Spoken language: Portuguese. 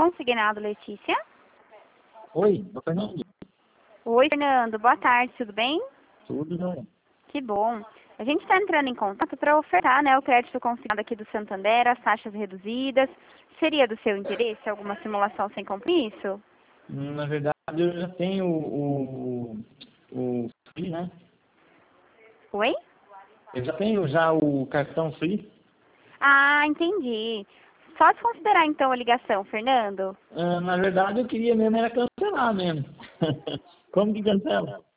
Consignado, Letícia. Oi, é o Fernando. Oi, Fernando. Boa tarde, tudo bem? Tudo bem? Que bom. A gente está entrando em contato para ofertar, né, o crédito consignado aqui do Santander, as taxas reduzidas. Seria do seu interesse alguma simulação sem compromisso? Na verdade, eu já tenho o Free, né? Oi? Eu já tenho já o cartão Free. Ah, entendi. Só desconsiderar então a ligação, Fernando. Na verdade, eu queria mesmo era cancelar mesmo. Como que cancela?